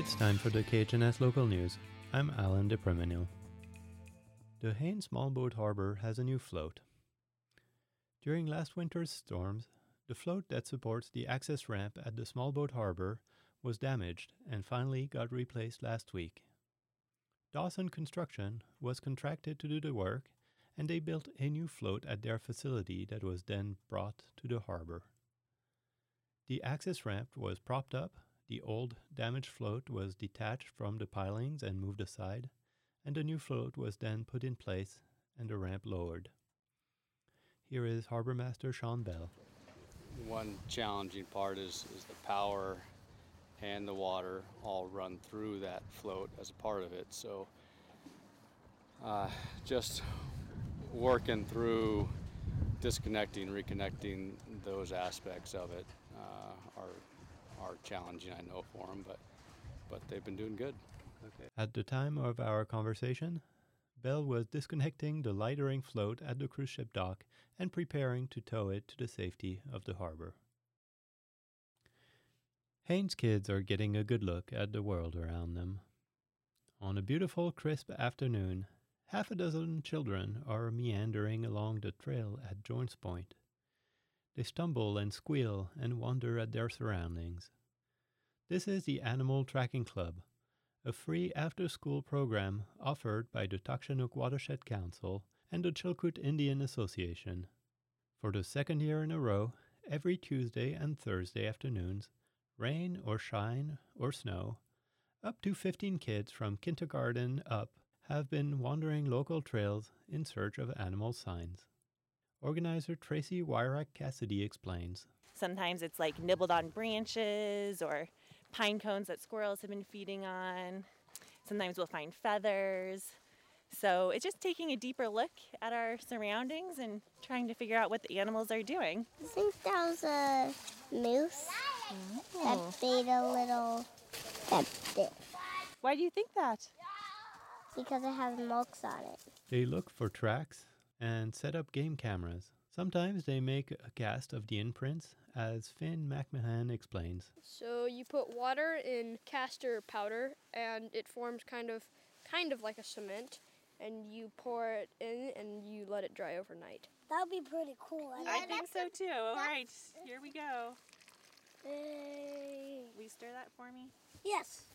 It's time for the KHNS Local News. I'm Alan DePremenil. The Haines Small Boat Harbor has a new float. During last winter's storms, the float that supports the access ramp at the Small Boat Harbor was damaged and finally got replaced last week. Dawson Construction was contracted to do the work, and they built a new float at their facility that was then brought to the harbor. The access ramp was propped up, the old damaged float was detached from the pilings and moved aside, and the new float was then put in place and the ramp lowered. Here is Harbor Master Sean Bell. One challenging part is the power and the water all run through that float as a part of it. So just working through disconnecting, reconnecting those aspects of it are challenging, I know, for them, but they've been doing good. Okay. At the time of our conversation, Bell was disconnecting the lightering float at the cruise ship dock and preparing to tow it to the safety of the harbor. Haines kids are getting a good look at the world around them. On a beautiful, crisp afternoon, half a dozen children are meandering along the trail at Jones Point. They stumble and squeal and wonder at their surroundings. This is the Animal Tracking Club, a free after-school program offered by the Takshanook Watershed Council and the Chilkoot Indian Association. For the second year in a row, every Tuesday and Thursday afternoons, rain or shine or snow, up to 15 kids from kindergarten up have been wandering local trails in search of animal signs. Organizer Tracy Wyrack Cassidy explains. Sometimes it's like nibbled on branches or pine cones that squirrels have been feeding on. Sometimes we'll find feathers. So it's just taking a deeper look at our surroundings and trying to figure out what the animals are doing. I think that was a moose that made a little bit. Why do you think that? Because it has marks on it. They look for tracks and set up game cameras. Sometimes they make a cast of the imprints, as Finn McMahon explains. So you put water in castor powder and it forms kind of like a cement, and you pour it in and you let it dry overnight. That would be pretty cool. I think so too. All right, here we go. Hey. Will you stir that for me? Yes.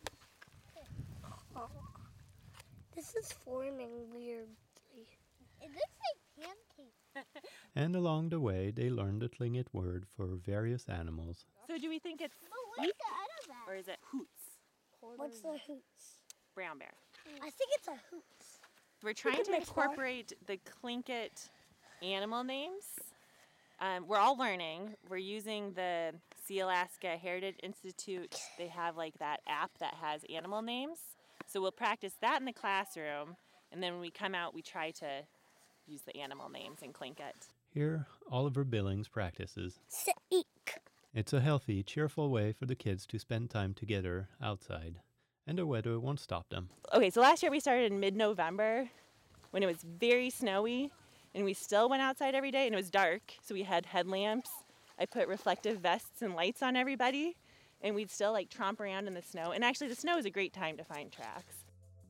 Oh. This is forming weirdly. It looks like pancakes. And along the way, they learn the Tlingit word for various animals. So do we think it's What's eek, the out of that? or is it hoots? What's the hoots? Brown bear. I think it's a hoots. We're trying at to my car. incorporate the Tlingit animal names. We're all learning. We're using the Sealaska Heritage Institute. They have like that app that has animal names. So we'll practice that in the classroom, and then when we come out, we try to use the animal names in Tlingit. Here, Oliver Billings practices. Eek. It's a healthy, cheerful way for the kids to spend time together outside, and the weather won't stop them. Okay, so last year we started in mid-November when it was very snowy, and we still went outside every day, and it was dark, so we had headlamps. I put reflective vests and lights on everybody, and we'd still like tromp around in the snow. And actually the snow is a great time to find tracks.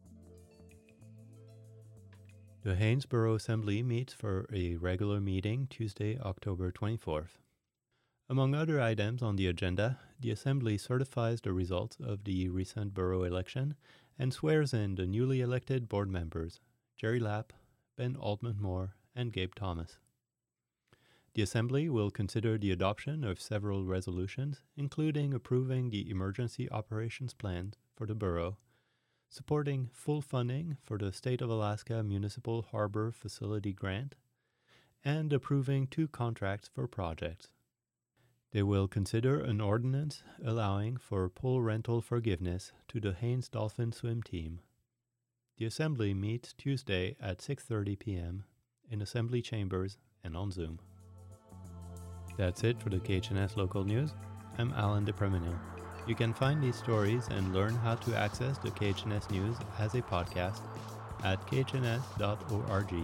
The Haines Borough Assembly meets for a regular meeting Tuesday, October 24th. Among other items on the agenda, the Assembly certifies the results of the recent borough election and swears in the newly elected board members, Jerry Lapp, Ben Altman-Moore, and Gabe Thomas. The Assembly will consider the adoption of several resolutions, including approving the emergency operations plan for the borough, supporting full funding for the State of Alaska Municipal Harbor Facility Grant, and approving 2 contracts for projects. They will consider an ordinance allowing for pool rental forgiveness to the Haines Dolphin Swim Team. The Assembly meets Tuesday at 6:30 p.m. in Assembly Chambers and on Zoom. That's it for the KHNS Local News. I'm Alan DePremenil. You can find these stories and learn how to access the KHNS News as a podcast at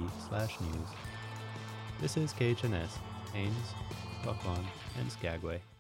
khns.org/news. This is KHNS, Haines, Bucklawn, and Skagway.